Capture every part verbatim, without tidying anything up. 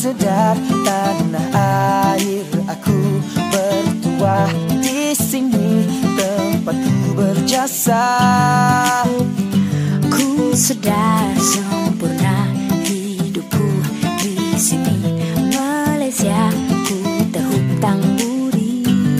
sedar tanah air aku bertuah di sini, tempatku berjasa. Ku sedar sempurna hidupku di sini, Malaysia ku terhutang budi.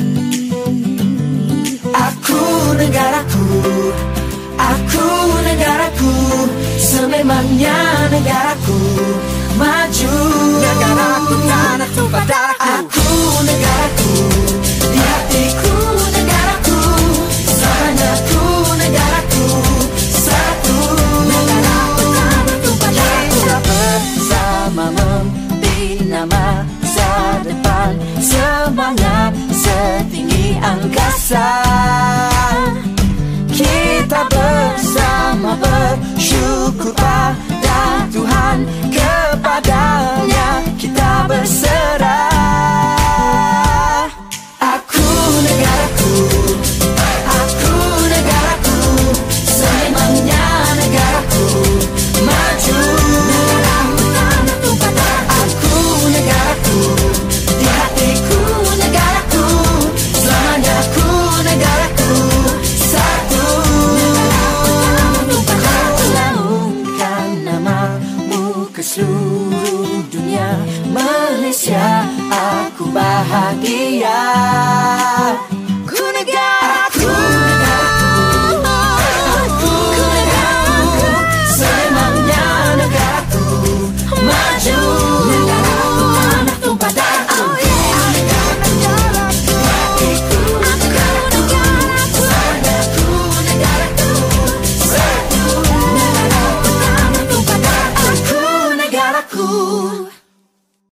Aku negaraku, aku negaraku, sememangnya negaraku maju. Negaraku tanah tumpah darahku. Aku negaraku, di hatiku negaraku, selamanya ku negaraku satu. Negaraku tanah tumpah darahku. Kita bersama membina masa depan, semangat setinggi angkasa. Kita bersama bersyukur pada Tuhan, kepadanya kita berserah.